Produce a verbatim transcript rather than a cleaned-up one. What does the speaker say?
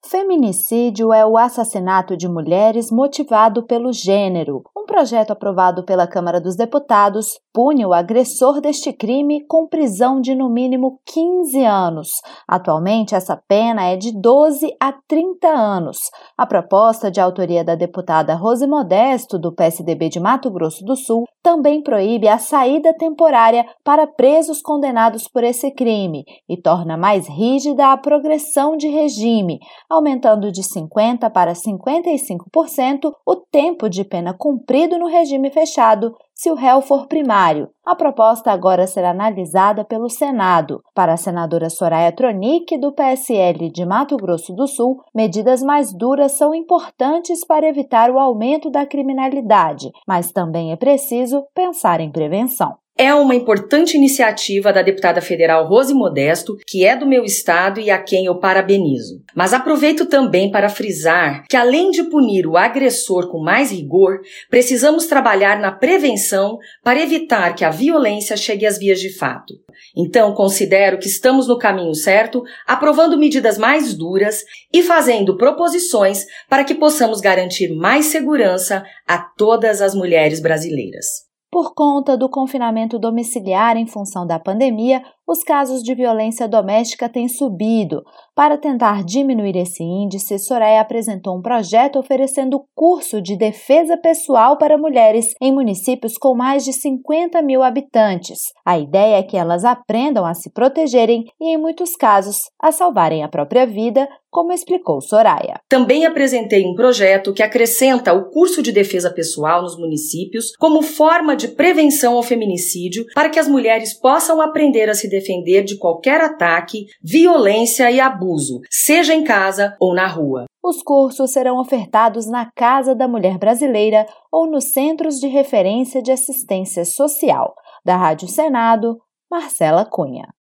Feminicídio é o assassinato de mulheres motivado pelo gênero. Um projeto aprovado pela Câmara dos Deputados pune o agressor deste crime com prisão de no mínimo quinze anos. Atualmente, essa pena é de doze a trinta anos. A proposta, de autoria da deputada Rose Modesto, do P S D B de Mato Grosso do Sul, também proíbe a saída temporária para presos condenados por esse crime e torna mais rígida a progressão de regime, aumentando de cinquenta por cento para cinquenta e cinco por cento o tempo de pena cumprido no regime fechado, se o réu for primário. A proposta agora será analisada pelo Senado. Para a senadora Soraya Tronic, do P S L de Mato Grosso do Sul, medidas mais duras são importantes para evitar o aumento da criminalidade, mas também é preciso pensar em prevenção. É uma importante iniciativa da deputada federal Rose Modesto, que é do meu estado e a quem eu parabenizo. Mas aproveito também para frisar que, além de punir o agressor com mais rigor, precisamos trabalhar na prevenção para evitar que a violência chegue às vias de fato. Então, considero que estamos no caminho certo, aprovando medidas mais duras e fazendo proposições para que possamos garantir mais segurança a todas as mulheres brasileiras. Por conta do confinamento domiciliar em função da pandemia, os casos de violência doméstica têm subido. Para tentar diminuir esse índice, Soraya apresentou um projeto oferecendo curso de defesa pessoal para mulheres em municípios com mais de cinquenta mil habitantes. A ideia é que elas aprendam a se protegerem e, em muitos casos, a salvarem a própria vida, como explicou Soraya. Também apresentei um projeto que acrescenta o curso de defesa pessoal nos municípios como forma de prevenção ao feminicídio para que as mulheres possam aprender a se defender de qualquer ataque, violência e abuso, seja em casa ou na rua. Os cursos serão ofertados na Casa da Mulher Brasileira ou nos Centros de Referência de Assistência Social. Da Rádio Senado, Marcela Cunha.